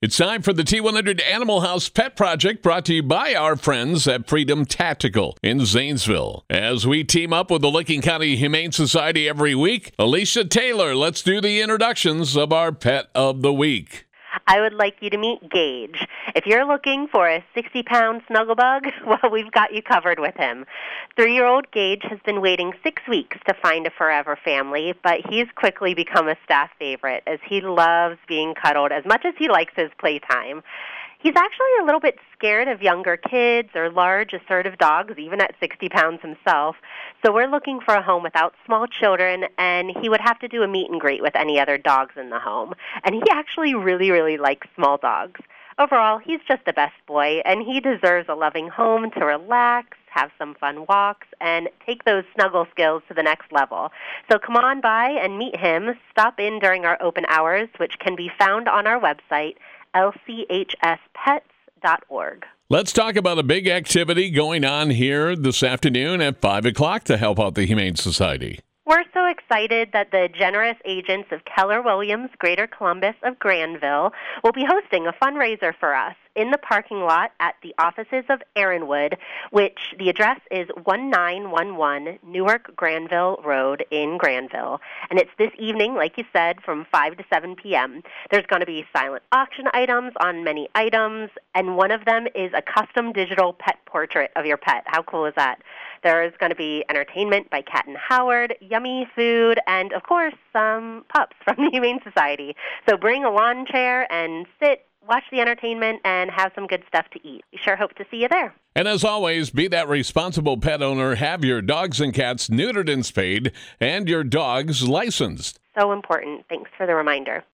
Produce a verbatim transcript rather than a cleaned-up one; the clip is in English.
It's time for the T one hundred Animal House Pet Project, brought to you by our friends at Freedom Tactical in Zanesville. As we team up with the Licking County Humane Society every week, Alicia Taylor, let's do the introductions of our Pet of the Week. I would like you to meet Gage. If you're looking for a sixty-pound snugglebug, well, we've got you covered with him. Three-year-old Gage has been waiting six weeks to find a forever family, but he's quickly become a staff favorite as he loves being cuddled as much as he likes his playtime. He's actually a little bit scared of younger kids or large, assertive dogs, even at sixty pounds himself. So we're looking for a home without small children, and he would have to do a meet and greet with any other dogs in the home. And he actually really, really likes small dogs. Overall, he's just the best boy, and he deserves a loving home to relax, have some fun walks, and take those snuggle skills to the next level. So come on by and meet him. Stop in during our open hours, which can be found on our website, L C H S pets dot org. Let's talk about a big activity going on here this afternoon at five o'clock to help out the Humane Society. We're so excited that the generous agents of Keller Williams Greater Columbus of Granville will be hosting a fundraiser for us in the parking lot at the offices of Aaronwood, which the address is one nine one one Newark Granville Road in Granville. And it's this evening, like you said, from five to seven p.m. There's going to be silent auction items on many items, and one of them is a custom digital pet portrait of your pet. How cool is that? There is going to be entertainment by Cat and Howard, yummy food, and, of course, some pups from the Humane Society. So bring a lawn chair and sit, watch the entertainment, and have some good stuff to eat. We sure hope to see you there. And as always, be that responsible pet owner. Have your dogs and cats neutered and spayed, and your dogs licensed. So important. Thanks for the reminder.